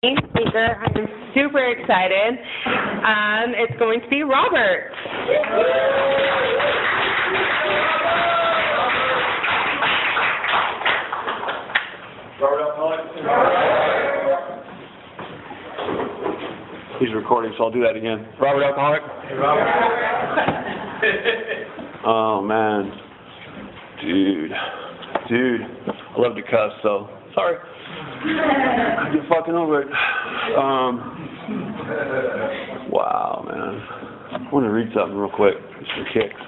speaker. I'm super excited. It's going to be Robert. Robert Alcoholic. He's recording, so I'll do that again. Robert Alcoholic. Hey, Robert. Oh, man. Dude. I love to cuss, so sorry. Get fucking over it. Wow, man. I want to read something real quick, just for kicks.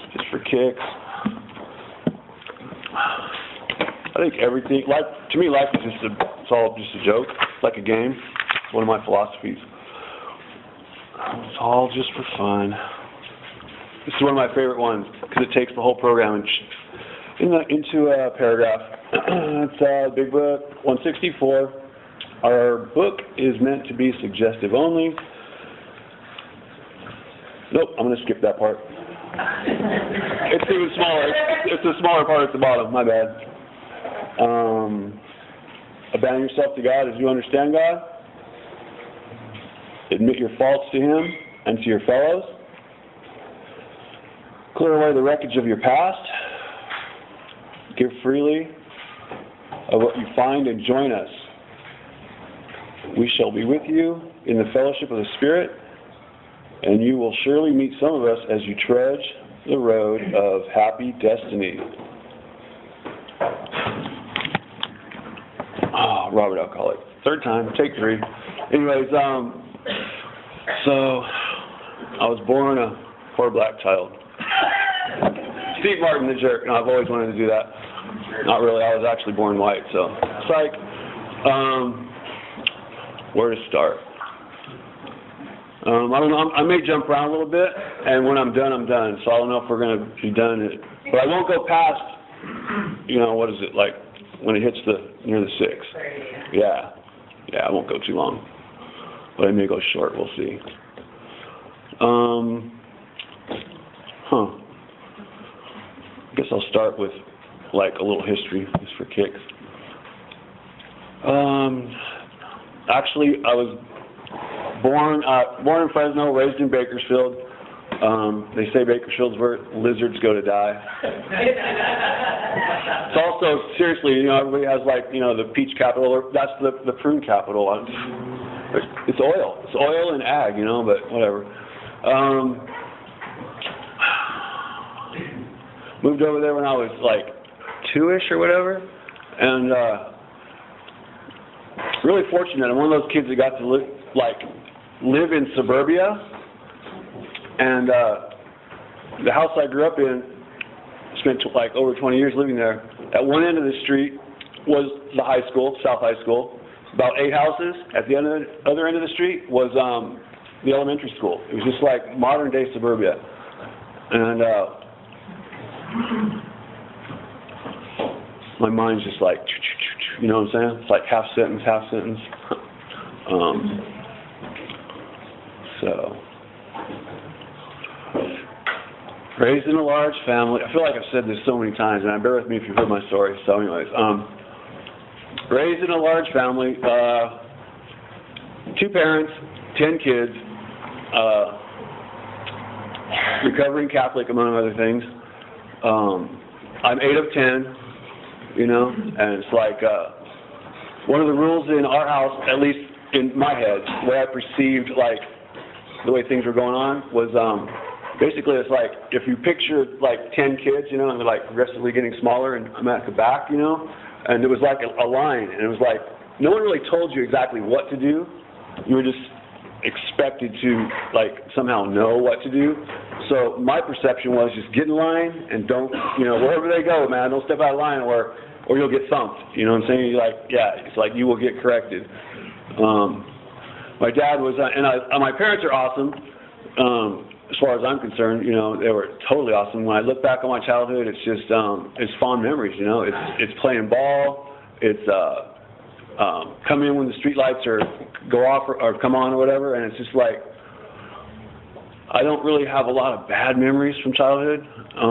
I think everything, life, to me, life is it's all just a joke, like a game. It's one of my philosophies. It's all just for fun. This is one of my favorite ones because it takes the whole program into a paragraph. It's Big Book 164. Our book is meant to be suggestive only. Nope, I'm going to skip that part. It's even smaller. It's the smaller part at the bottom. My bad. Abandon yourself to God as you understand God. Admit your faults to Him and to your fellows. Clear away the wreckage of your past. Give freely of what you find and join us. We shall be with you in the fellowship of the Spirit, and you will surely meet some of us as you trudge the road of happy destiny. Oh, Robert Alcoholic. Third time, take 3. Anyways, so I was born a poor black child. Steve Martin the jerk. No, I've always wanted to do that. Not really. I was actually born white, so it's like, where to start? I don't know. I may jump around a little bit, and when I'm done, I'm done. So I don't know if we're going to be done. But I won't go past, what is it, like when it hits near the 6. Yeah, I won't go too long. But I may go short. We'll see. I guess I'll start with like a little history, just for kicks. Actually, I was born in Fresno, raised in Bakersfield. They say Bakersfield's where lizards go to die. It's also, seriously, everybody has like, the peach capital, or that's the prune capital. It's oil. It's oil and ag, but whatever. Moved over there when I was like 2-ish or whatever, and really fortunate. I'm one of those kids that got to live in suburbia, and the house I grew up in, spent like over 20 years living there. At one end of the street was the high school, South High School, about 8 houses. At the other end of the street was the elementary school. It was just like modern day suburbia, and my mind's just like, you know what I'm saying? It's like half sentence. So, raised in a large family. I feel like I've said this so many times, and bear with me if you've heard my story. So anyways, raised in a large family, 2 parents, 10 kids, recovering Catholic, among other things. I'm 8 of 10, and it's like one of the rules in our house, at least in my head, the way I perceived like the way things were going on was basically it's like if you picture like 10 kids, and they're like progressively getting smaller, and I'm at the back, and it was like a line, and it was like no one really told you exactly what to do. You were just expected to like somehow know what to do. So my perception was just get in line and don't, wherever they go, man, don't step out of line or you'll get thumped. You know what I'm saying? You're like, yeah, it's like you will get corrected. My dad was, and my parents are awesome. As far as I'm concerned, they were totally awesome. When I look back on my childhood, it's just, it's fond memories. It's playing ball. It's come in when the street lights go off or come on or whatever, and it's just like I don't really have a lot of bad memories from childhood.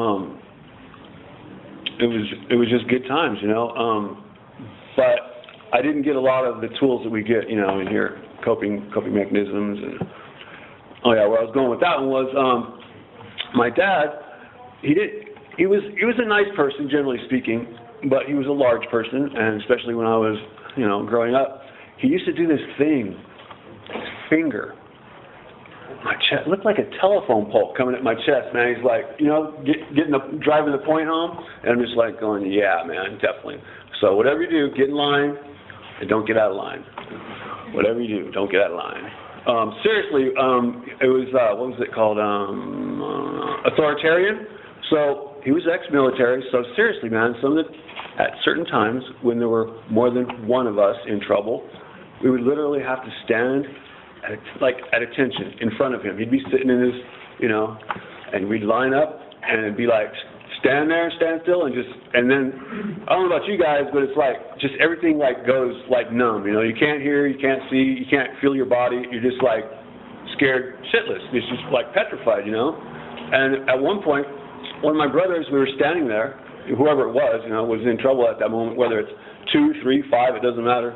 It was just good times, But I didn't get a lot of the tools that we get, you know, in here, coping mechanisms. And oh yeah, where I was going with that one was my dad. He was a nice person, generally speaking, but he was a large person, and especially when I was, you know, growing up, he used to do this thing, his finger. My chest, it looked like a telephone pole coming at my chest, man. He's like, you know, driving the point home, and I'm just like going, yeah, man, definitely. So whatever you do, get in line, and don't get out of line. Whatever you do, don't get out of line. Seriously, it was, what was it called, authoritarian. So he was ex-military, so seriously, man, at certain times when there were more than one of us in trouble, we would literally have to stand at attention in front of him. He'd be sitting in his, you know, and we'd line up and be like, stand there, stand still, and then, I don't know about you guys, but it's like, just everything like goes like numb, you know, you can't hear, you can't see, you can't feel your body, you're just like scared shitless, it's just like petrified, you know. And at one point, one of my brothers, we were standing there, whoever it was, you know, was in trouble at that moment, whether it's 2, 3, 5, it doesn't matter.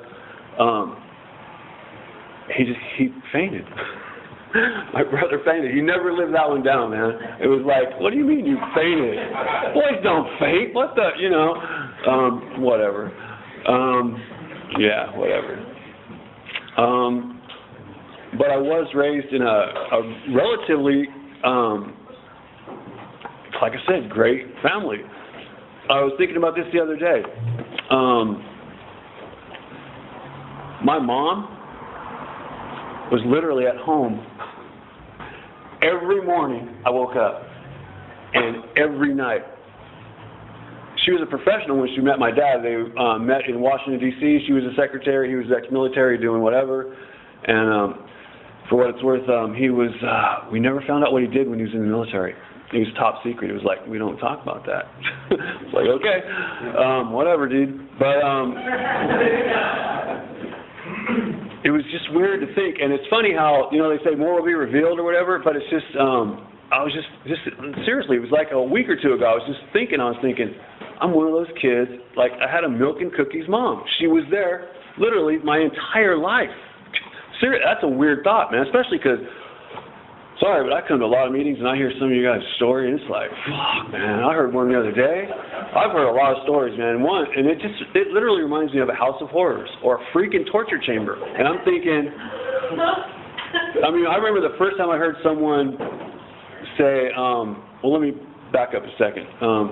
He fainted. My brother fainted. He never lived that one down, man. It was like, what do you mean you fainted? Boys don't faint. What the, you know? Whatever. Yeah, whatever. But I was raised in a relatively, like I said, great family. I was thinking about this the other day. My mom was literally at home. Every morning I woke up, and every night. She was a professional when she met my dad. They met in Washington, D.C. She was a secretary. He was ex-military doing whatever. And for what it's worth, he was, we never found out what he did when he was in the military. It was top secret. It was like, we don't talk about that. It's like, okay, whatever, dude. But it was just weird to think, and it's funny how, you know, they say more will be revealed or whatever, but it's just, I was just seriously, it was like a week or two ago, I was thinking, I'm one of those kids, like, I had a milk and cookies mom. She was there, literally, my entire life. Seriously, that's a weird thought, man, especially because, sorry, but I come to a lot of meetings and I hear some of you guys' story, and it's like, fuck, man, I heard one the other day. I've heard a lot of stories, man, and it literally reminds me of a house of horrors or a freaking torture chamber. And I'm thinking, I mean, I remember the first time I heard someone say, well, let me back up a second.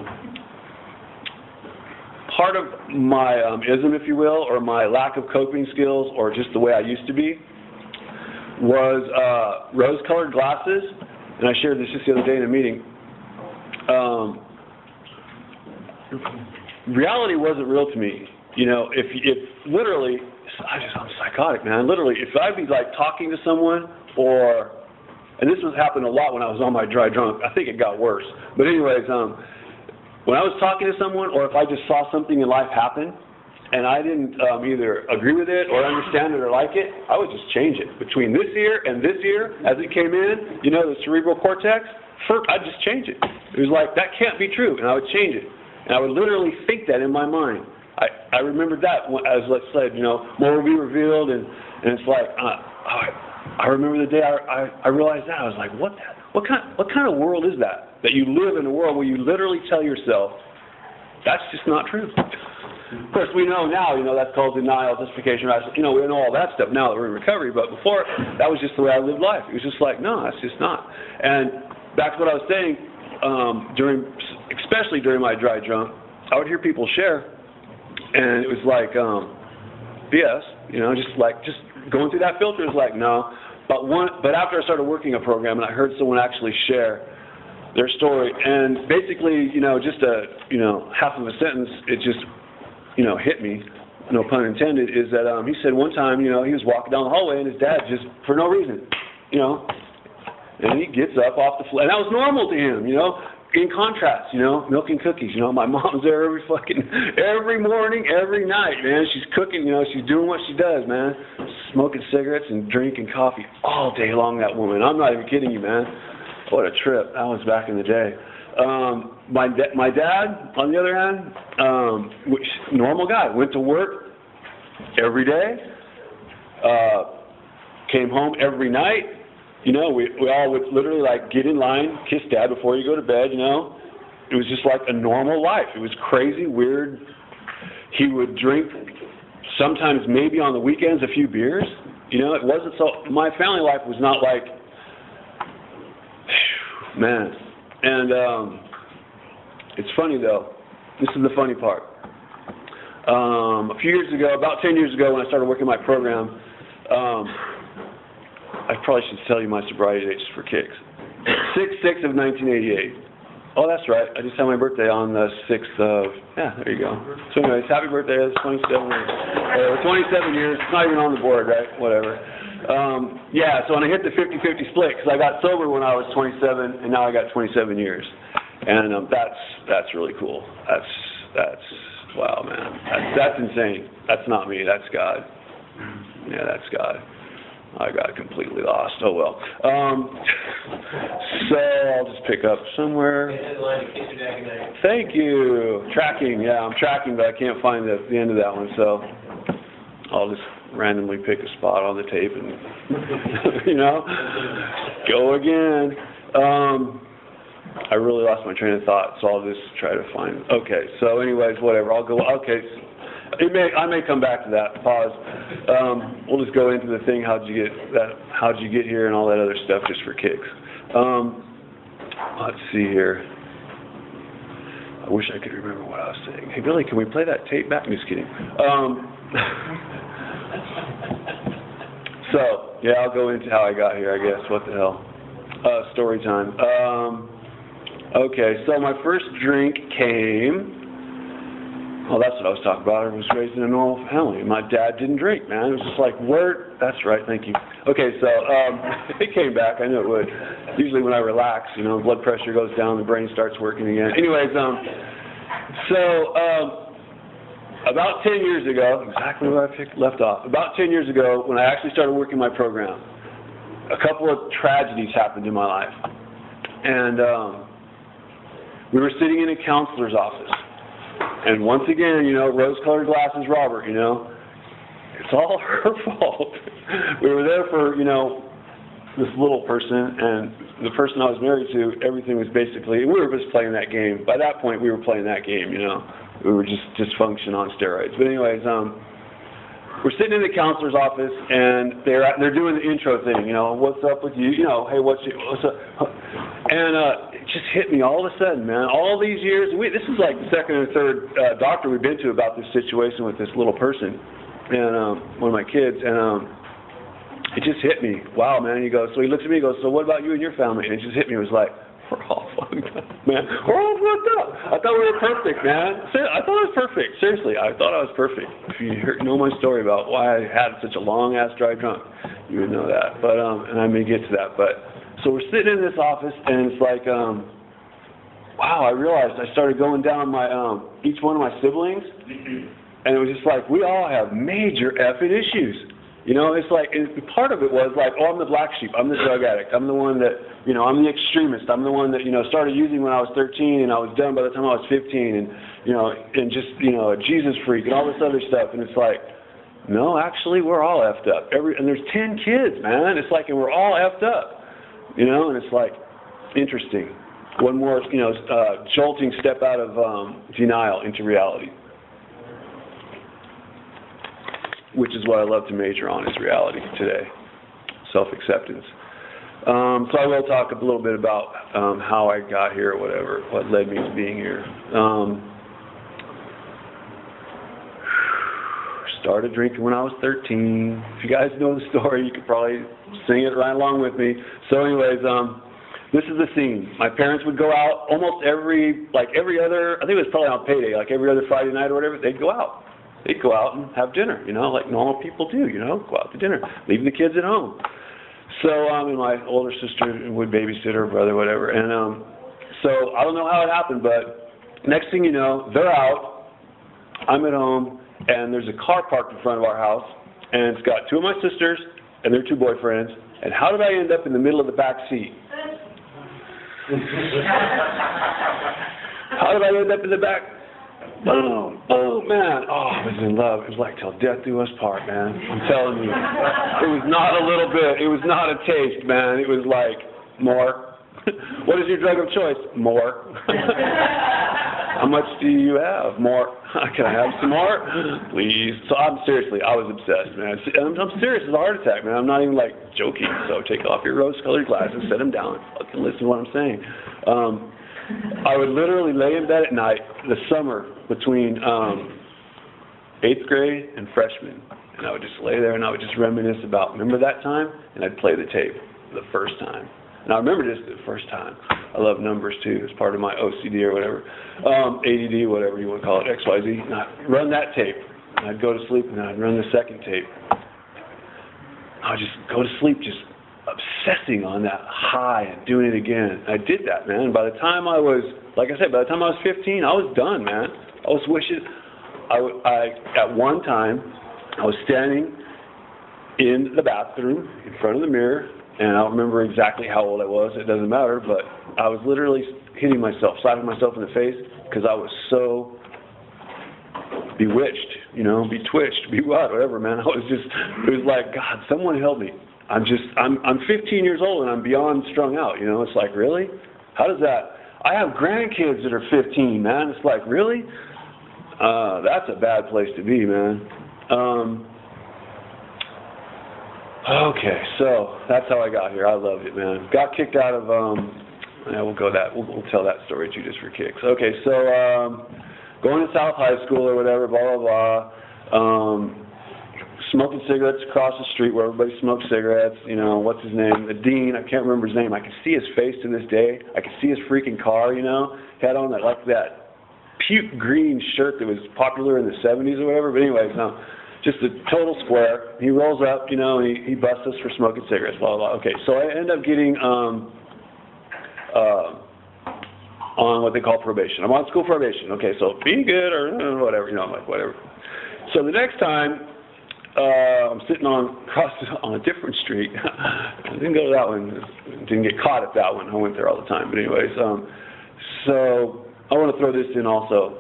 Part of my ism, if you will, or my lack of coping skills, or just the way I used to be, was rose-colored glasses, and I shared this just the other day in a meeting. Reality wasn't real to me. You know, if literally, I'm psychotic, man. Literally, if I'd be like talking to someone, and this was happening a lot when I was on my dry drunk. I think it got worse. But anyways, when I was talking to someone, or if I just saw something in life happen, and I didn't either agree with it or understand it or like it, I would just change it. Between this ear and this ear, as it came in, you know, the cerebral cortex, I'd just change it. It was like, that can't be true, and I would change it. And I would literally think that in my mind. I remembered that, as let's say, you know, more will be revealed, and it's like, I remember the day I realized that. I was like, what kind of world is that? That you live in a world where you literally tell yourself, that's just not true. Of course, we know now, you know, that's called denial, justification, you know, we know all that stuff now that we're in recovery, but before, that was just the way I lived life. It was just like, no, that's just not. And back to what I was saying, especially during my dry drunk, I would hear people share, and it was like, BS, you know, just going through that filter is like, no. But after I started working a program and I heard someone actually share their story, and basically, you know, just half of a sentence, it just, you know, hit me, no pun intended, is that he said one time, you know, he was walking down the hallway and his dad just, for no reason, you know, and he gets up off the floor, and that was normal to him, you know. In contrast, you know, milk and cookies, you know, my mom's there every morning, every night, man. She's cooking, you know, she's doing what she does, man. Smoking cigarettes and drinking coffee all day long, that woman. I'm not even kidding you, man. What a trip. That was back in the day. My dad, on the other hand, normal guy, went to work, every day. Came home every night. You know, we all would literally like get in line, kiss Dad before you go to bed, you know. It was just like a normal life. It was crazy, weird. He would drink sometimes maybe on the weekends a few beers. You know, it wasn't so, my family life was not like, man. And it's funny though. This is the funny part. A few years ago, about 10 years ago when I started working my program, I probably should tell you my sobriety date just for kicks. 6/6 of 1988. Oh, that's right. I just had my birthday on the 6th of, yeah, there you go. So anyways, happy birthday. It's 27 years. 27 years. It's not even on the board, right? Whatever. Yeah, so when I hit the 50-50 split, because I got sober when I was 27, and now I got 27 years. And that's really cool. That's wow, man. That's insane. That's not me. That's God. Yeah, that's God. I got completely lost. Oh, well. So I'll just pick up somewhere. Thank you. Tracking. Yeah, I'm tracking, but I can't find the end of that one. So I'll just randomly pick a spot on the tape and, you know, go again. I really lost my train of thought, so I'll just try to find. Okay, so anyways, whatever. I'll go. Okay, I may come back to that. Pause. We'll just go into the thing. How'd you get here, and all that other stuff, just for kicks. Let's see here. I wish I could remember what I was saying. Hey, Billy, can we play that tape back? I'm just kidding. So yeah, I'll go into how I got here. I guess. What the hell? Story time. Okay, so my first drink came, well, that's what I was talking about. I was raised in a normal family. My dad didn't drink, man. It was just like, word, that's right, thank you. Okay, so it came back. I knew it would. Usually when I relax, you know, blood pressure goes down, the brain starts working again. Anyways, about 10 years ago, exactly where I left off, about 10 years ago, when I actually started working my program, a couple of tragedies happened in my life. And we were sitting in a counselor's office. And once again, you know, rose-colored glasses Robert, you know, it's all her fault. We were there for, you know, this little person, and the person I was married to, everything was basically, we were just playing that game. By that point, we were playing that game, you know. We were just dysfunction on steroids. But anyways, we're sitting in the counselor's office, and they're doing the intro thing, you know, what's up with you, you know, hey, what's up? And it just hit me all of a sudden, man. All these years, this is like the second or third doctor we've been to about this situation with this little person, and one of my kids, and it just hit me. Wow, man. He goes, so he looks at me, he goes, so what about you and your family? And it just hit me. It was like, we're all fucked up, man. We're all fucked up. I thought we were perfect, man. I thought I was perfect. Seriously, I thought I was perfect. If you know my story about why I had such a long-ass drive drunk, you would know that. But, and I may get to that. But, so we're sitting in this office, and it's like, wow, I realized I started going down my, each one of my siblings, and it was just like, we all have major effing issues. You know, it's like, and part of it was like, oh, I'm the black sheep. I'm the drug addict. I'm the one that, you know, I'm the extremist. I'm the one that, you know, started using when I was 13, and I was done by the time I was 15, and, you know, and just, you know, a Jesus freak and all this other stuff. And it's like, no, actually, we're all effed up. And there's 10 kids, man. It's like, and we're all effed up. You know, and it's like, interesting. One more, you know, jolting step out of denial into reality. Which is what I love to major on, is reality today, self-acceptance. So I will talk a little bit about how I got here or whatever, what led me to being here. Started drinking when I was 13. If you guys know the story, you could probably sing it right along with me. So anyways, this is the scene. My parents would go out almost every other, I think it was probably on payday, like every other Friday night or whatever, they'd go out. They'd go out and have dinner, you know, like normal people do, you know, go out to dinner, leave the kids at home. So, and my older sister would babysit her brother, whatever. And so I don't know how it happened, but next thing you know, they're out, I'm at home, and there's a car parked in front of our house, and it's got two of my sisters and their two boyfriends. And how did I end up in the middle of the back seat? How did I end up in the back? Boom. Oh, man. Oh, I was in love. It was like till death do us part, man. I'm telling you. It was not a little bit. It was not a taste, man. It was like, more. What is your drug of choice? More. How much do you have? More. Can I have some more? Please. So I was obsessed, man. I'm serious. It's a heart attack, man. I'm not even like joking. So take off your rose-colored glasses, set them down, fucking listen to what I'm saying. I would literally lay in bed at night, the summer between 8th grade and freshman, and I would just lay there and I would just reminisce about, remember that time? And I'd play the tape the first time. And I remember this the first time. I love numbers too. It's part of my OCD or whatever. ADD, whatever you want to call it, XYZ. And I'd run that tape. And I'd go to sleep and then I'd run the second tape. I'd just go to sleep just obsessing on that high and doing it again. I did that, man. By the time I was, like I said, by the time I was 15, I was done, man. I was wishing, at one time, I was standing in the bathroom in front of the mirror, and I don't remember exactly how old I was. It doesn't matter, but I was literally hitting myself, slapping myself in the face because I was so bewitched, betwitched, whatever, man. It was like, God, someone help me. I'm 15 years old and I'm beyond strung out, It's like, really? How does that? I have grandkids that are 15, man. It's like, really? That's a bad place to be, man. Okay, so that's how I got here. I loved it, man. Got kicked out of, we'll tell that story too just for kicks. Okay, so going to South High School or whatever, blah, blah, blah. Smoking cigarettes across the street where everybody smokes cigarettes. What's his name? The dean, I can't remember his name. I can see his face to this day. I can see his freaking car, He had on that puke green shirt that was popular in the 70s or whatever. But anyways, no. Just a total square. He rolls up, and he busts us for smoking cigarettes, blah, blah, blah. Okay, so I end up getting on what they call probation. I'm on school probation. Okay, so be good or whatever, I'm like, whatever. So the next time, I'm sitting on a different street. I didn't go to that one. Didn't get caught at that one. I went there all the time. But anyways, so I want to throw this in also.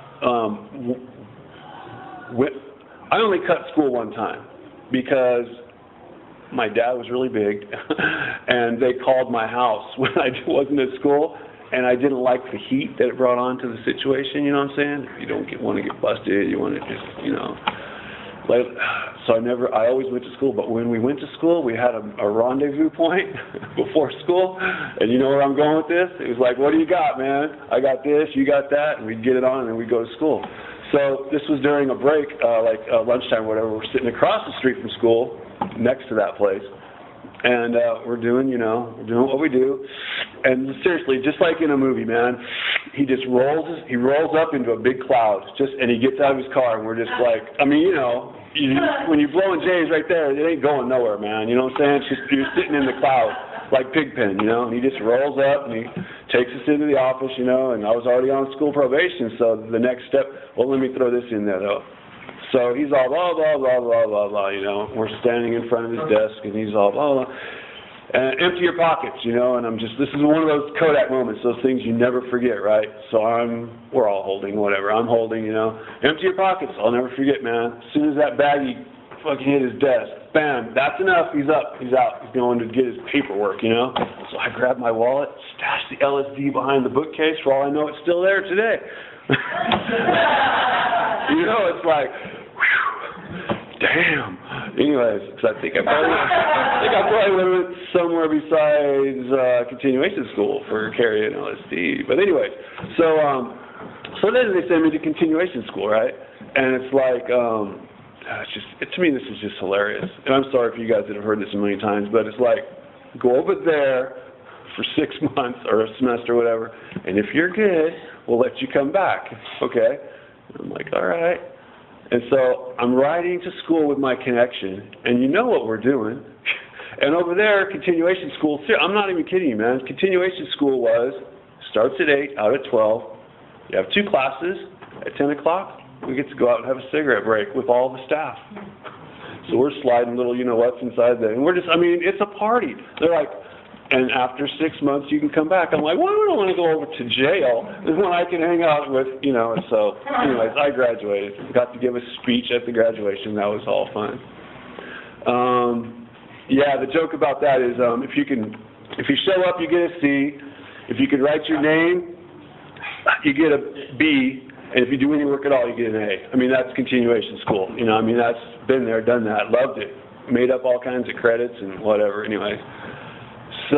I only cut school one time because my dad was really big, and they called my house when I wasn't at school, and I didn't like the heat that it brought on to the situation, you know what I'm saying? You don't want to get busted, you want to just, so I always went to school, but when we went to school, we had a rendezvous point before school, and you know where I'm going with this? It was like, what do you got, man? I got this, you got that, and we'd get it on, and then we'd go to school. So this was during a break, lunchtime or whatever. We're sitting across the street from school, next to that place, and we're doing what we do. And seriously, just like in a movie, man, he rolls up into a big cloud, and he gets out of his car, and we're just like, when you're blowing J's right there, it ain't going nowhere, man. You know what I'm saying? You're sitting in the cloud like Pigpen, and he just rolls up and he takes us into the office, and I was already on school probation, so the next step, well, let me throw this in there though. So he's all blah, blah, blah, blah, blah, blah, We're standing in front of his desk, and he's all blah, blah. And empty your pockets, and this is one of those Kodak moments, those things you never forget, right? So we're all holding whatever. I'm holding, empty your pockets. I'll never forget, man. As soon as that baggie fucking hit his desk, bam, that's enough. He's up. He's out. He's going to get his paperwork, So I grab my wallet, stash the LSD behind the bookcase. For all I know, it's still there today. It's like, whew, damn. Anyways, because I think I probably would have went somewhere besides continuation school for carrying LSD. But anyways, so then they send me to continuation school, right? And it's like, to me, this is just hilarious. And I'm sorry for you guys that have heard this a million times, but it's like, go over there for 6 months or a semester or whatever, and if you're good, we'll let you come back, okay? I'm like, all right. And so I'm riding to school with my connection, and you know what we're doing. And over there, continuation school, I'm not even kidding you, man. Continuation school starts at 8, out at 12. You have 2 classes. At 10 o'clock, we get to go out and have a cigarette break with all the staff. So we're sliding little you-know-what's inside there. And we're just, it's a party. They're like, and after 6 months you can come back. I'm like, why would I want to go over to jail when I can hang out with, you know, and so anyways, I graduated. Got to give a speech at the graduation. That was all fun. Yeah, the joke about that is if you show up, you get a C. If you can write your name, you get a B. And if you do any work at all, you get an A. I mean, that's continuation school. You know, I mean, that's been there, done that, loved it. Made up all kinds of credits and whatever, anyway. So,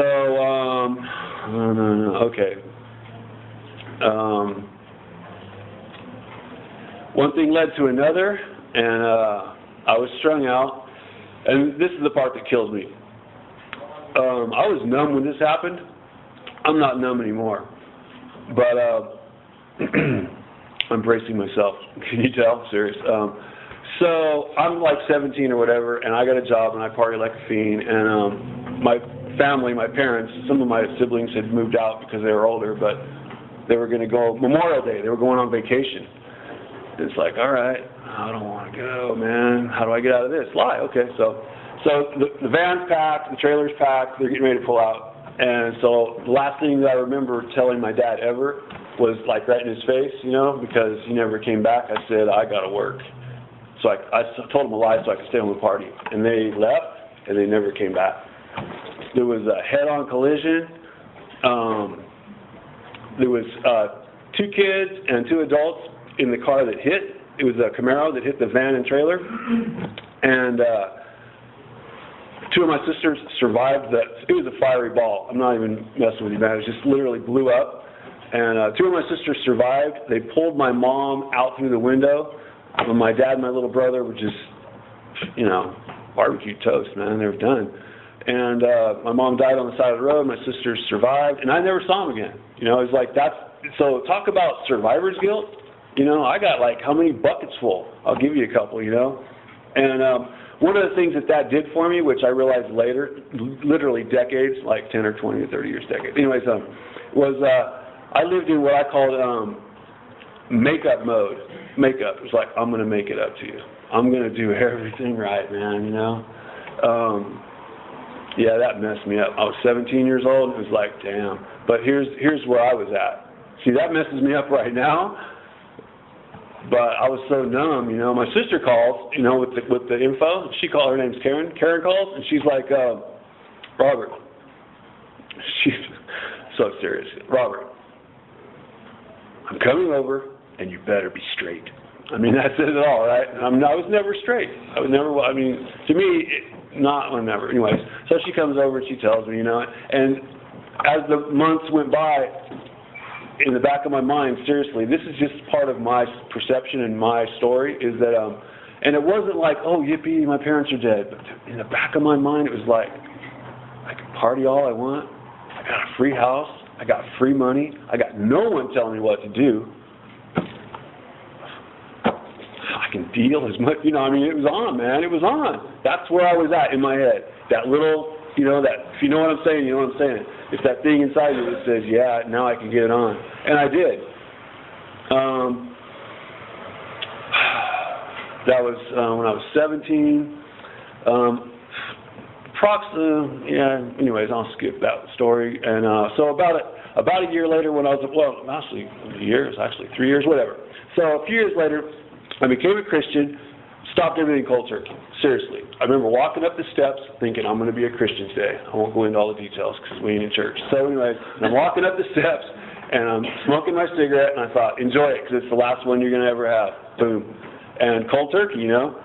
okay. One thing led to another, and I was strung out. And this is the part that kills me. I was numb when this happened. I'm not numb anymore. But I'm bracing myself. Can you tell? Serious. So I'm like 17 or whatever, and I got a job, and I party like a fiend. And my family, my parents, some of my siblings had moved out because they were older, but they were going to go Memorial Day. They were going on vacation. It's like, all right, I don't want to go, man. How do I get out of this? Lie. Okay, so the van's packed, the trailer's packed, they're getting ready to pull out. And so the last thing that I remember telling my dad ever was like right in his face, you know, because he never came back. I said, I got to work. So I told him a lie so I could stay home and party. And they left, and they never came back. There was a head-on collision. There was 2 kids and 2 adults in the car that hit. It was a Camaro that hit the van and trailer. And 2 of my sisters survived that. It was a fiery ball. I'm not even messing with you, man. It just literally blew up. And 2 of my sisters survived. They pulled my mom out through the window. And my dad and my little brother were just, you know, barbecue toast, man. They were done. And my mom died on the side of the road. My sisters survived. And I never saw them again. You know, it's like that's, so talk about survivor's guilt. You know, I got like how many buckets full? I'll give you a couple, you know. And one of the things that did for me, which I realized later, literally decades, like 10 or 20 or 30 years, decades. Anyways, was I lived in what I called makeup mode. Makeup. It was like, I'm going to make it up to you. I'm going to do everything right, man, you know. Yeah, that messed me up. I was 17 years old, and it was like, damn. But here's where I was at. See, that messes me up right now. But I was so numb, you know. My sister calls, you know, with the info. She called. Her name's Karen. Karen calls, and she's like, Robert. She's so serious. Robert, I'm coming over, and you better be straight. I mean, that says it all, right? I was never straight. I was never. I mean, to me, not whenever. Anyways, so she comes over and she tells me, you know, and as the months went by, in the back of my mind, seriously, this is just part of my perception and my story, is that, and it wasn't like, oh, yippee, my parents are dead. But in the back of my mind, it was like, I can party all I want. I got a free house. I got free money. I got no one telling me what to do. I can deal as much, you know, I mean, it was on, man. It was on. That's where I was at in my head. That little, you know, that, if you know what I'm saying, you know what I'm saying. It's that thing inside you that says, yeah, now I can get it on. And I did. That was when I was 17. Anyways, I'll skip that story. And so about a year later when I was, well, actually, years, actually 3 years, whatever. So a few years later, I became a Christian, stopped everything cold turkey. Seriously. I remember walking up the steps thinking, I'm going to be a Christian today. I won't go into all the details because we ain't in church. So anyways, I'm walking up the steps, and I'm smoking my cigarette, and I thought, enjoy it, because it's the last one you're going to ever have. Boom. And cold turkey, you know.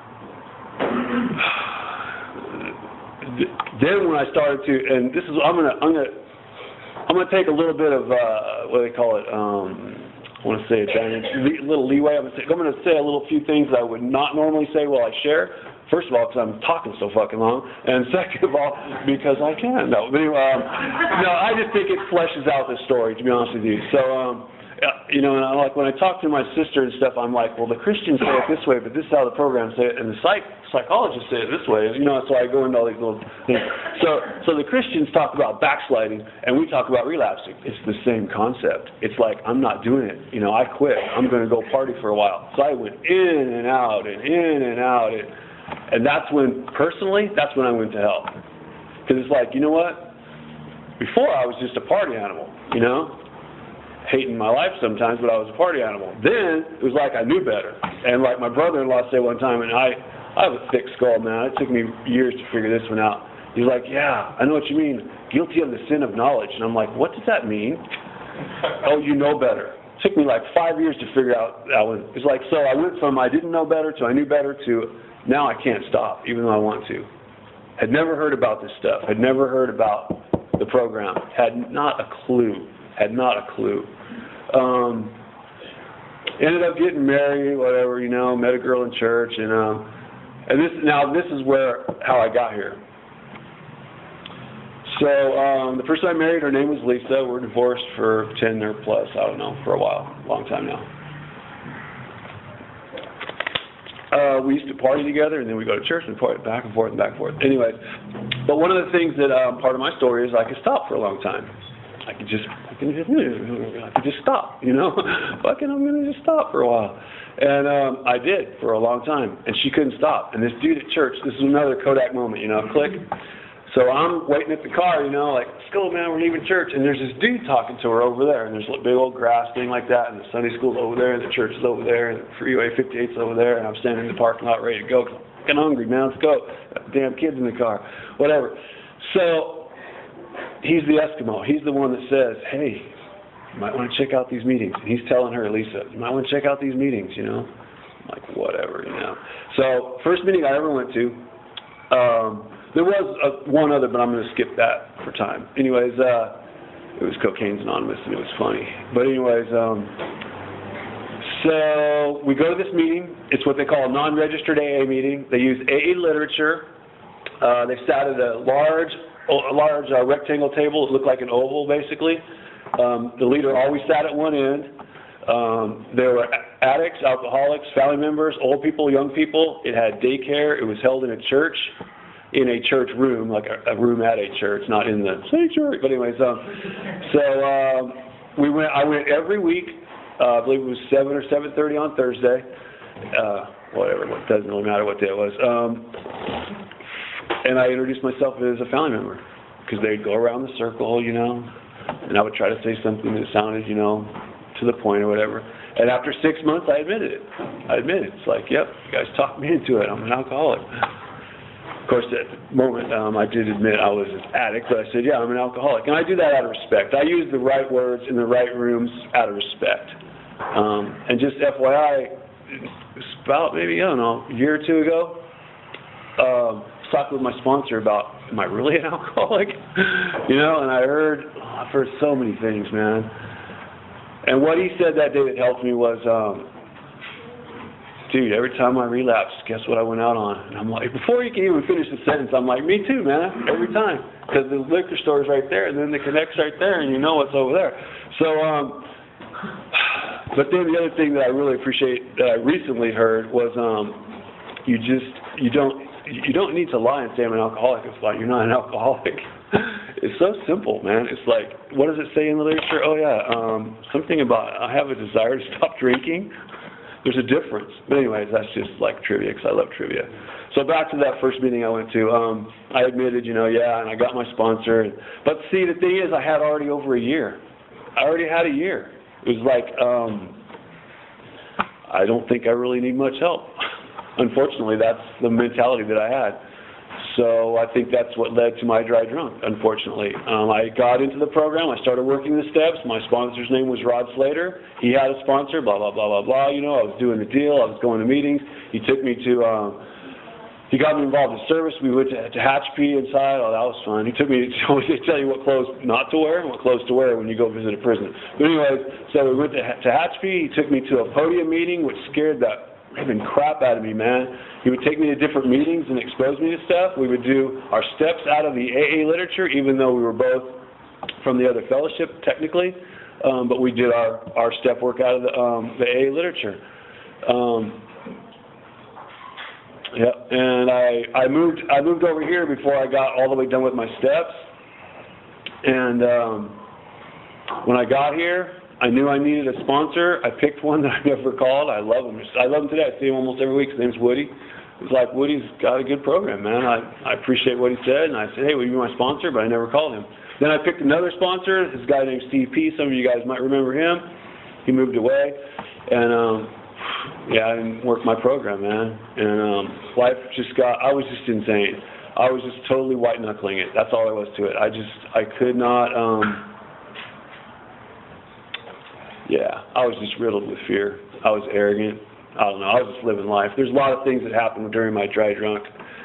Then when I started to, and this is, I'm gonna take a little bit of what do they call it? I want to say advantage, a little leeway. I'm going to say a little few things that I would not normally say while I share. First of all, because I'm talking so fucking long, and second of all, because I can. No, but anyway, no, I just think it fleshes out the story, to be honest with you. So, you know, and like when I talk to my sister and stuff, I'm like, well, the Christians say it this way, but this is how the programs say it, and the psychologists say it this way. You know, so I go into all these little things. So the Christians talk about backsliding, and we talk about relapsing. It's the same concept. It's like, I'm not doing it. You know, I quit. I'm going to go party for a while. So I went in and out and in and out, and that's when, personally, that's when I went to hell. Because it's like, you know what? before I was just a party animal, you know? Hating my life sometimes, but I was a party animal. Then it was like I knew better. And like my brother-in-law said one time, and I have a thick skull, man. It took me years to figure this one out. He's like, yeah, I know what you mean. Guilty of the sin of knowledge. And I'm like, what does that mean? Oh, you know better. It took me like 5 years to figure out that one. It's like, so I went from I didn't know better to I knew better to now I can't stop, even though I want to. Had never heard about this stuff. Had never heard about the program. Had not a clue. Had not a clue. Ended up getting married, whatever, you know, met a girl in church, and this is how I got here. So the person I married, her name was Lisa. We're divorced for 10 or plus, I don't know, for a while, long time now. We used to party together, and then we go to church and party back and forth and back and forth. Anyways, but one of the things that part of my story is I could stop for a long time. I could just stop, you know. I'm going to just stop for a while. And I did for a long time, and she couldn't stop. And this dude at church, this is another Kodak moment, you know, click. So I'm waiting at the car, you know, like, let's go, man, we're leaving church. And there's this dude talking to her over there, and there's a big old grass thing like that, and the Sunday school's over there, and the church is over there, and the Freeway 58's over there, and I'm standing in the parking lot ready to go. I'm fucking hungry, man, let's go. Got the damn kids in the car, whatever. So he's the Eskimo. He's the one that says, hey, you might want to check out these meetings. And he's telling her, Lisa, you might want to check out these meetings, you know. I'm like, whatever, you know. So first meeting I ever went to, there was one other, but I'm going to skip that for time. Anyways, it was Cocaine's Anonymous, and it was funny. But anyways, so we go to this meeting. It's what they call a non-registered AA meeting. They use AA literature. They sat at a large rectangle table. It looked like an oval, basically. The leader always sat at one end. There were addicts, alcoholics, family members, old people, young people. It had daycare. It was held in a church room, like a room at a church, not in the sanctuary. But anyways, I went every week. I believe it was 7 or 7:30 on Thursday. Whatever, it doesn't really matter what day it was. And I introduced myself as a family member because they'd go around the circle, you know, and I would try to say something that sounded, you know, to the point or whatever. And after 6 months, I admitted it. It's like, yep, you guys talked me into it. I'm an alcoholic. Of course, at the moment, I did admit I was an addict, but I said, yeah, I'm an alcoholic. And I do that out of respect. I use the right words in the right rooms out of respect. And just FYI, about maybe, I don't know, a year or two ago, I was talking with my sponsor about, am I really an alcoholic? You know, and I've heard so many things, man. And what he said that day that helped me was, dude, every time I relapsed, guess what I went out on? And I'm like, before you can even finish the sentence, I'm like, me too, man, every time. Because the liquor store's right there, and then the Connect's right there, and you know what's over there. So, but then the other thing that I really appreciate that I recently heard was, you don't need to lie and say I'm an alcoholic. It's like, you're not an alcoholic. It's so simple, man. It's like, what does it say in the literature? Oh, yeah, something about I have a desire to stop drinking. There's a difference. But anyways, that's just like trivia because I love trivia. So back to that first meeting I went to, I admitted, you know, yeah, and I got my sponsor. But see, the thing is, I had already over a year. I already had a year. It was like, I don't think I really need much help. Unfortunately, that's the mentality that I had. So I think that's what led to my dry drunk, unfortunately. I got into the program. I started working the steps. My sponsor's name was Rod Slater. He had a sponsor, blah, blah, blah, blah, blah. You know, I was doing the deal. I was going to meetings. He took me to, he got me involved in service. We went to Hatchpee inside. Oh, that was fun. He took me to tell you what clothes not to wear and what clothes to wear when you go visit a prison. But anyways, so we went to Hatchpee. He took me to a podium meeting, which scared the living crap out of me, man. He would take me to different meetings and expose me to stuff. We would do our steps out of the AA literature, even though we were both from the other fellowship, technically. But we did our step work out of the AA literature. Yeah, and I moved over here before I got all the way done with my steps. And when I got here, I knew I needed a sponsor. I picked one that I never called. I love him. I love him today. I see him almost every week. His name's Woody. It's like, Woody's got a good program, man. I appreciate what he said, and I said, hey, will you be my sponsor? But I never called him. Then I picked another sponsor, this guy named Steve P. Some of you guys might remember him. He moved away, and yeah, I didn't work my program, man. And life just I was just insane. I was just totally white-knuckling it. That's all there was to it. I could not, yeah, I was just riddled with fear. I was arrogant. I don't know, I was just living life. There's a lot of things that happened during my dry drunk.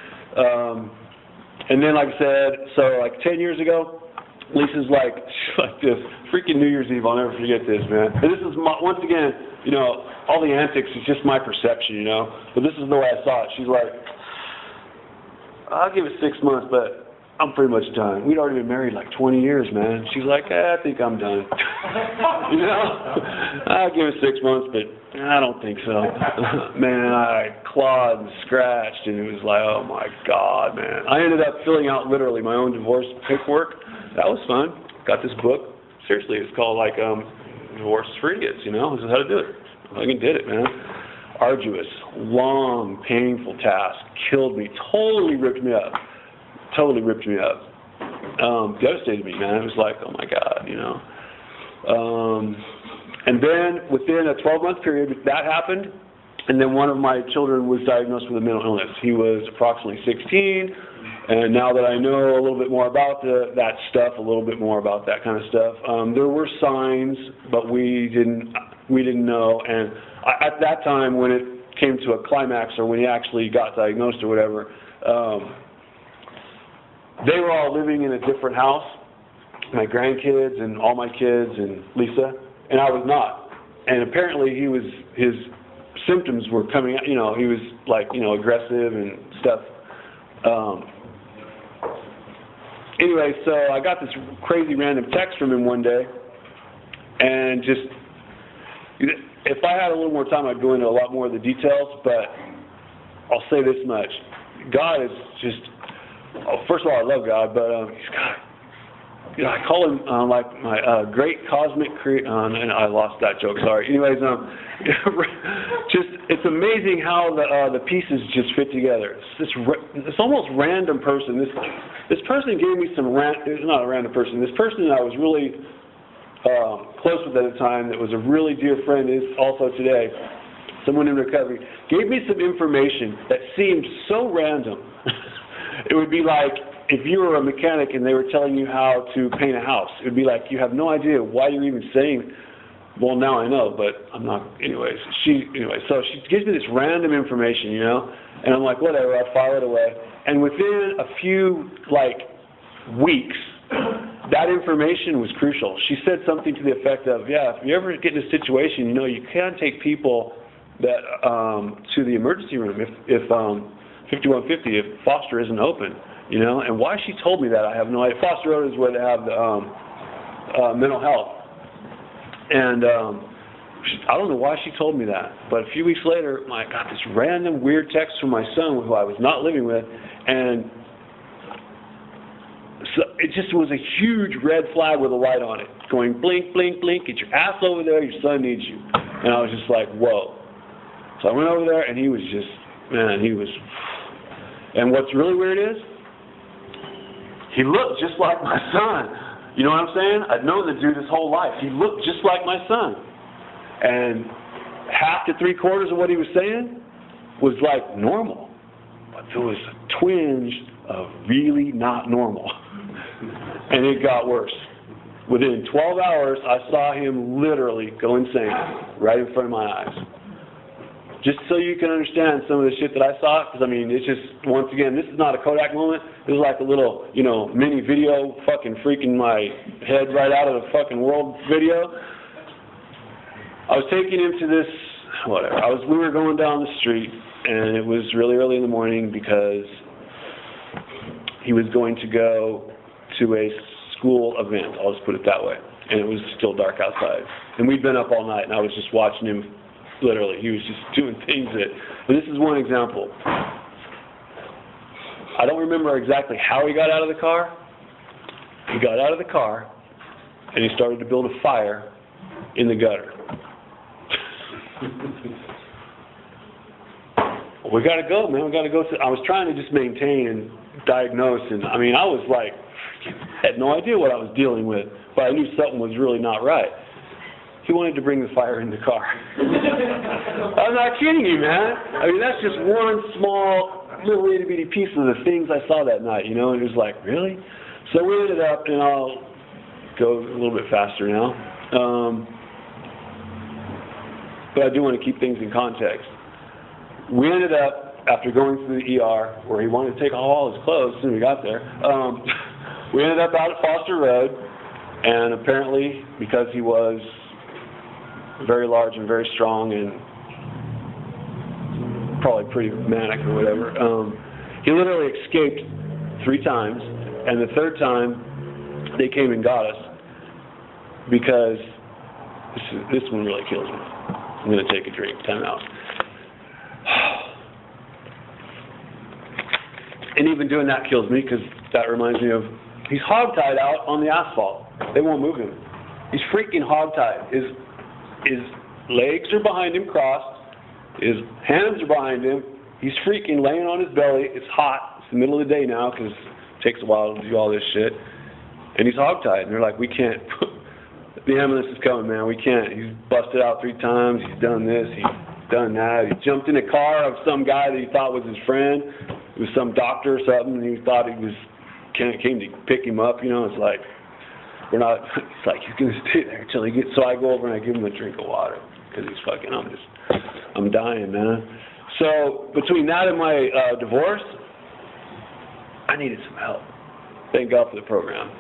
And then, like I said, so like 10 years ago, Lisa's like this, freaking New Year's Eve, I'll never forget this, man. And this is, once again, you know, all the antics is just my perception, you know, but this is the way I saw it. She's like, I'll give it 6 months, but I'm pretty much done. We'd already been married like 20 years, man. She's like, I think I'm done. You know, I'll give it 6 months, but I don't think so. Man, I clawed and scratched, and it was like, oh my God, man. I ended up filling out literally my own divorce paperwork. That was fun. Got this book. Seriously, it's called like Divorce for Idiots, you know? This is how to do it. I fucking did it, man. Arduous, long, painful task. Killed me. Totally ripped me up. Totally ripped me up. Devastated me, man. It was like, oh my God, you know. And then within a 12-month period, that happened. And then one of my children was diagnosed with a mental illness. He was approximately 16. And now that I know a little bit more about that stuff, a little bit more about that kind of stuff, there were signs, but we didn't know. And at that time, when it came to a climax, or when he actually got diagnosed or whatever, they were all living in a different house, my grandkids and all my kids and Lisa, and I was not. And apparently his symptoms were coming out, you know, he was like, you know, aggressive and stuff. Anyway, so I got this crazy random text from him one day, and just, if I had a little more time, I'd go into a lot more of the details, but I'll say this much. God is just, first of all, I love God, but he's God. You know, I call him like my great cosmic creator, and I lost that joke, sorry. Anyways, just, it's amazing how the pieces just fit together. It's this almost random person. This person gave me it's not a random person. This person that I was really close with at the time, that was a really dear friend, is also today, someone in recovery, gave me some information that seemed so random. It would be like if you were a mechanic and they were telling you how to paint a house. It would be like, you have no idea why you're even saying, well, now I know, but I'm not, anyways. So she gives me this random information, you know, and I'm like, whatever, I file it away. And within a few, like, weeks, that information was crucial. She said something to the effect of, yeah, if you ever get in a situation, you know, you can take people that to the emergency room if 5150, if Foster isn't open, you know. And why she told me that, I have no idea. Foster Road is where they have the mental health. And I don't know why she told me that, but a few weeks later, I got this random weird text from my son, who I was not living with, and so it just was a huge red flag with a light on it, going blink, blink, blink, get your ass over there, your son needs you. And I was just like, whoa. So I went over there, and he was just, man, and what's really weird is, he looked just like my son. You know what I'm saying? I'd known the dude his whole life. He looked just like my son. And half to three-quarters of what he was saying was like normal. But there was a twinge of really not normal. And it got worse. Within 12 hours, I saw him literally go insane right in front of my eyes. Just so you can understand some of the shit that I saw, because, I mean, it's just, once again, this is not a Kodak moment. This is like a little, you know, mini video fucking freaking my head right out of the fucking world video. I was taking him to this, whatever, we were going down the street, and it was really early in the morning because he was going to go to a school event, I'll just put it that way. And it was still dark outside. And we'd been up all night, and I was just watching him. Literally, he was just doing things and this is one example. I don't remember exactly how he got out of the car. He got out of the car, and he started to build a fire in the gutter. we got to go, man. We got to go. I was trying to just maintain and diagnose, and I mean, I was like, had no idea what I was dealing with, but I knew something was really not right. He wanted to bring the fire in the car. I'm not kidding you, man. I mean, that's just one small, little itty-bitty piece of the things I saw that night, you know, and it was like, really? So we ended up, and I'll go a little bit faster now, but I do want to keep things in context. We ended up, after going through the ER, where he wanted to take off all his clothes as soon as we got there, we ended up out at Foster Road, and apparently, because he was very large and very strong and probably pretty manic or whatever, he literally escaped 3 times, and the 3rd time, they came and got us, because this one really kills me. I'm going to take a drink, time out. And even doing that kills me, because that reminds me of, he's hogtied out on the asphalt. They won't move him. He's freaking hogtied. His legs are behind him crossed. His hands are behind him. He's freaking laying on his belly. It's hot. It's the middle of the day now, because it takes a while to do all this shit. And he's hogtied. And they're like, we can't. The ambulance is coming, man. We can't. He's busted out 3 times. He's done this. He's done that. He jumped in a car of some guy that he thought was his friend. It was some doctor or something, and he thought he was came to pick him up. You know, it's like, we're not. It's like, he's gonna stay there until he gets. So I go over and I give him a drink of water, because he's fucking. I'm dying, man. So between that and my divorce, I needed some help. Thank God for the program.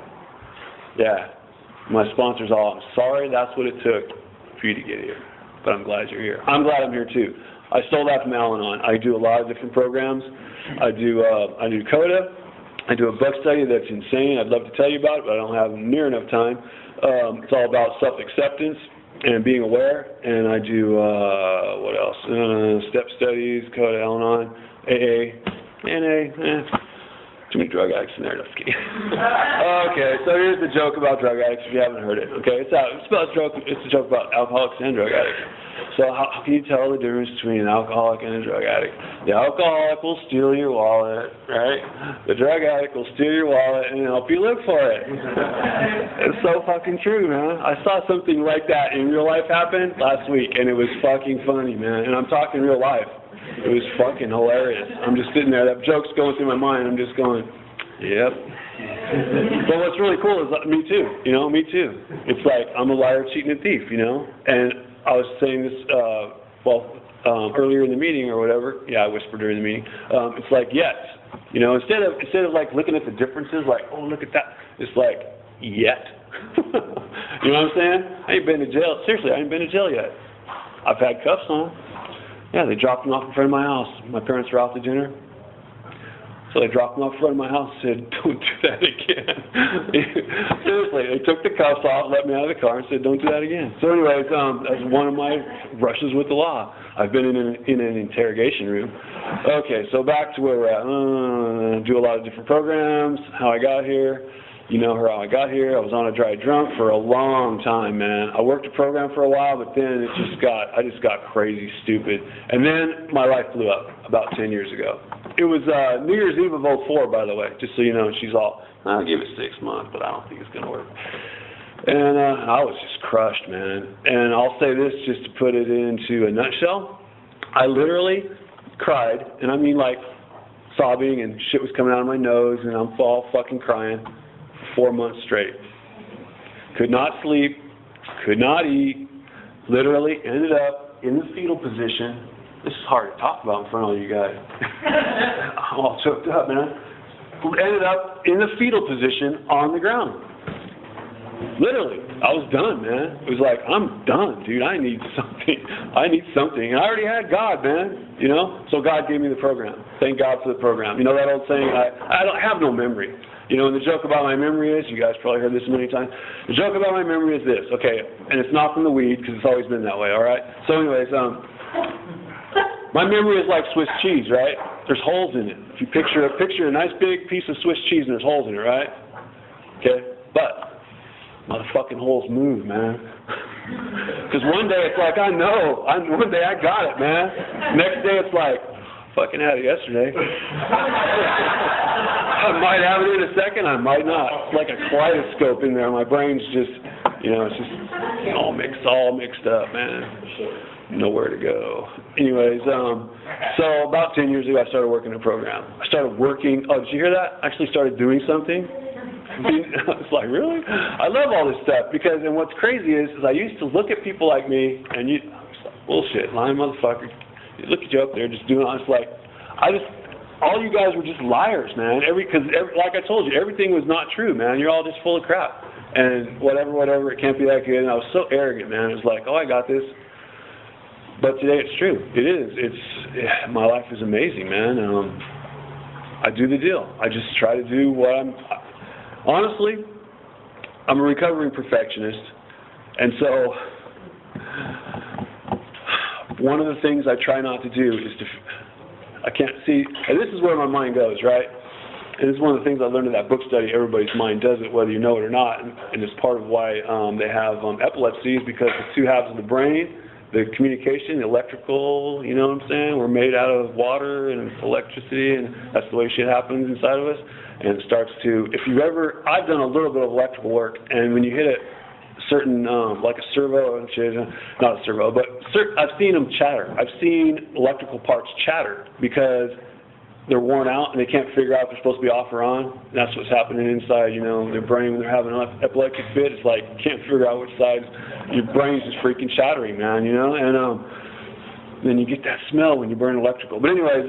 Yeah, my sponsors all. I'm sorry that's what it took for you to get here, but I'm glad you're here. I'm glad I'm here too. I stole that from Al-Anon. I do a lot of different programs. I do CODA. I do a book study that's insane. I'd love to tell you about it, but I don't have near enough time. It's all about self-acceptance and being aware. And I do, what else? Step studies, CODA, Al-Anon, AA, NA, too many drug addicts in there. Just kidding. Okay, so here's the joke about drug addicts if you haven't heard it. Okay, it's a joke about alcoholics and drug addicts. So how can you tell the difference between an alcoholic and a drug addict? The alcoholic will steal your wallet, right? The drug addict will steal your wallet and help you look for it. It's so fucking true, man. I saw something like that in real life happen last week, and it was fucking funny, man. And I'm talking real life. It was fucking hilarious. I'm just sitting there. That joke's going through my mind. I'm just going, yep. But what's really cool is me too. You know, me too. It's like I'm a liar, cheating, and thief. You know, and I was saying this, earlier in the meeting or whatever. Yeah, I whispered during the meeting. It's like, yes. You know, instead of like looking at the differences, like, oh, look at that. It's like, yet. You know what I'm saying? I ain't been to jail. Seriously, I ain't been to jail yet. I've had cuffs on. Yeah, they dropped them off in front of my house. My parents were out to dinner. So they dropped them off in front of my house and said, don't do that again. Seriously, they took the cuffs off, let me out of the car, and said, don't do that again. So anyways, that's one of my brushes with the law. I've been in an interrogation room. Okay, so back to where we're at. Do a lot of different programs, how I got here. You know how I got here. I was on a dry drunk for a long time, man. I worked a program for a while, but then I just got crazy stupid. And then my life blew up about 10 years ago. It was New Year's Eve of 2004, by the way, just so you know. She's all, I'll give it 6 months, but I don't think it's going to work. And I was just crushed, man. And I'll say this just to put it into a nutshell. I literally cried, and I mean like sobbing, and shit was coming out of my nose, and I'm all fucking crying. 4 months straight. Could not sleep, could not eat, literally ended up in the fetal position. This is hard to talk about in front of all you guys. I'm all choked up, man. Ended up in the fetal position on the ground. Literally, I was done, man. It was like, I'm done, dude. I need something. And I already had God, man, you know? So God gave me the program. Thank God for the program. You know that old saying, I don't have no memory. You know, and the joke about my memory is, you guys probably heard this many times, the joke about my memory is this, okay, and it's not from the weed, because it's always been that way, all right? So anyways, my memory is like Swiss cheese, right? There's holes in it. If you picture a nice big piece of Swiss cheese and there's holes in it, right? Okay, but motherfucking holes move, man. Because one day it's like, one day I got it, man. Next day it's like, fucking had it yesterday. I might have it in a second, I might not. It's like a kaleidoscope in there. My brain's just, it's just all mixed up, man. Nowhere to go. Anyways, so about 10 years ago, I started working a program. I started working, did you hear that? I actually started doing something. It's like, really? I love all this stuff because, and what's crazy is I used to look at people like me and it's like, bullshit, lying motherfucker. You look at you up there just doing it. It's like, all you guys were just liars, man. Like I told you, everything was not true, man. You're all just full of crap. And whatever, it can't be that good. And I was so arrogant, man. It was like, oh, I got this. But today it's true. It is. My life is amazing, man. I do the deal. I just try to do what honestly, I'm a recovering perfectionist. And so one of the things I try not to do is I can't see, and this is where my mind goes, right? And this is one of the things I learned in that book study, Everybody's Mind Does It, whether you know it or not. And it's part of why they have epilepsy is because the two halves of the brain, the communication, the electrical, you know what I'm saying? We're made out of water and electricity, and that's the way shit happens inside of us. And it starts to, I've done a little bit of electrical work, and when you hit a certain, like a servo, not a servo, but I've seen them chatter. I've seen electrical parts chatter because they're worn out and they can't figure out if they're supposed to be off or on. And that's what's happening inside, their brain when they're having an epileptic fit. It's like you can't figure out which side. Your brain's just freaking shattering, man, And then you get that smell when you burn electrical. But anyways,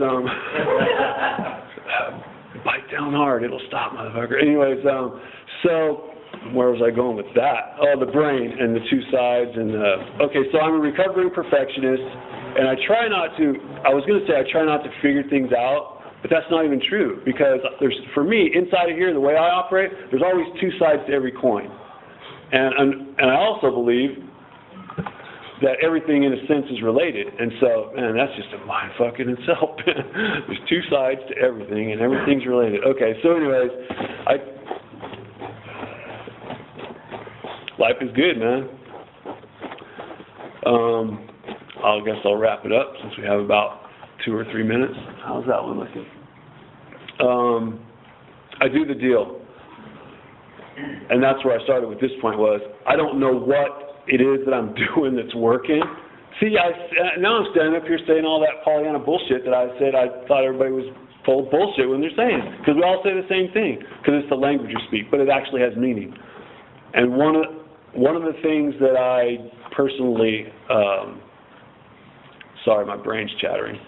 bite down hard, it'll stop, motherfucker. Anyways, so where was I going with that? Oh, the brain and the two sides. Okay, so I'm a recovering perfectionist, and I try not to figure things out. But that's not even true because for me, inside of here, the way I operate, there's always two sides to every coin. And I also believe that everything in a sense is related. And so, man, that's just a mind fuck in itself. There's two sides to everything and everything's related. Okay, so anyways, life is good, man. I guess I'll wrap it up since we have about 2 or 3 minutes. How's that one looking? I do the deal. And that's where I started with this point was, I don't know what it is that I'm doing that's working. See, now I'm standing up here saying all that Pollyanna bullshit that I said I thought everybody was full of bullshit when they're saying. Because we all say the same thing. Because it's the language you speak. But it actually has meaning. And one of the things that I personally... sorry, my brain's chattering.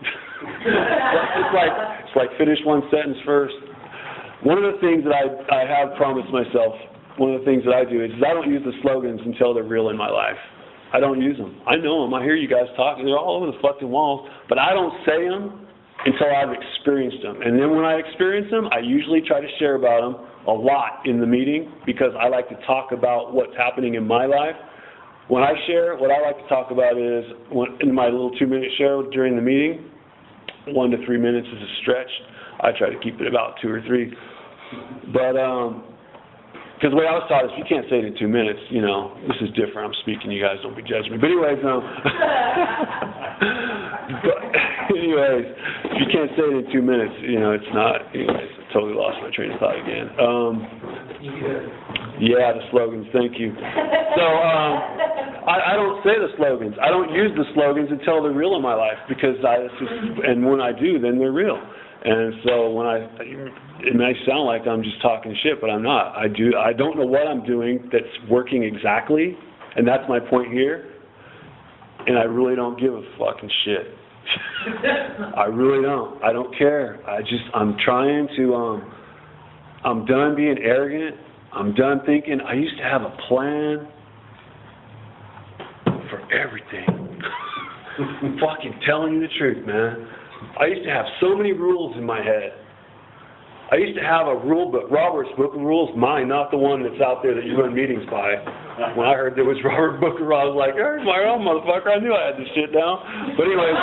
It's like finish one sentence first. One of the things that I have promised myself, one of the things that I do is I don't use the slogans until they're real in my life. I don't use them. I know them. I hear you guys talking. They're all over the fucking walls. But I don't say them until I've experienced them. And then when I experience them, I usually try to share about them a lot in the meeting because I like to talk about what's happening in my life. When I share, what I like to talk about is, in my little 2-minute share during the meeting, 1 to 3 minutes is a stretch. I try to keep it about 2 or 3. But, because the way I was taught is if you can't say it in 2 minutes, this is different. I'm speaking, you guys don't be judging me. But anyways, if you can't say it in 2 minutes, it's not, anyways, I totally lost my train of thought again. Yeah, the slogans, thank you. So, I don't say the slogans. I don't use the slogans until they're real in my life because and when I do, then they're real. And so it may sound like I'm just talking shit, but I'm not. I don't know what I'm doing that's working exactly, and that's my point here. And I really don't give a fucking shit. I really don't. I don't care. I'm trying to, I'm done being arrogant. I'm done thinking. I used to have a plan for everything. I'm fucking telling you the truth, man. I used to have so many rules in my head. I used to have a rule book, Robert's Book of Rules, mine, not the one that's out there that you run meetings by. When I heard there was Robert's Book of Rules, I was like, here's my own motherfucker. I knew I had this shit down. But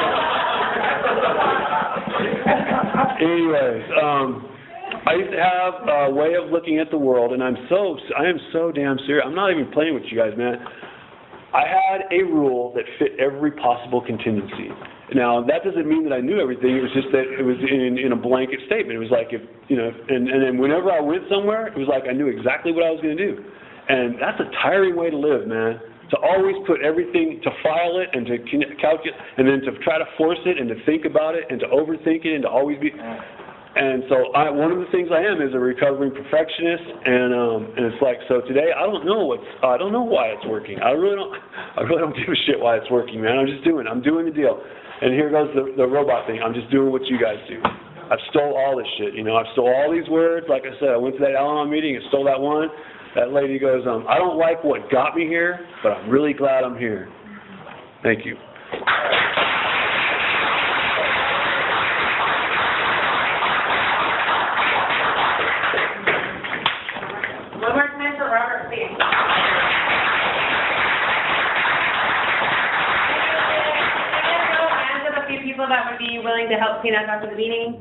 anyways, I used to have a way of looking at the world, and I am so damn serious. I'm not even playing with you guys, man. I had a rule that fit every possible contingency. Now, that doesn't mean that I knew everything. It was just that it was in a blanket statement. It was like, if, you know, and then whenever I went somewhere, it was like I knew exactly what I was going to do. And that's a tiring way to live, man. To always put everything, to file it and to calculate, and then to try to force it and to think about it and to overthink it and to always be... And so one of the things I am is a recovering perfectionist, and it's like, so today I don't know why it's working. I really don't give a shit why it's working, man. I'm doing the deal. And here goes the robot thing. I'm just doing what you guys do. I've stole all this shit, you know. I've stole all these words. Like I said, I went to that Al-Anon meeting and stole that one. That lady goes, I don't like what got me here, but I'm really glad I'm here. Thank you. One more time for Robert, please. Hands of a few people that would be willing to help clean up after the meeting.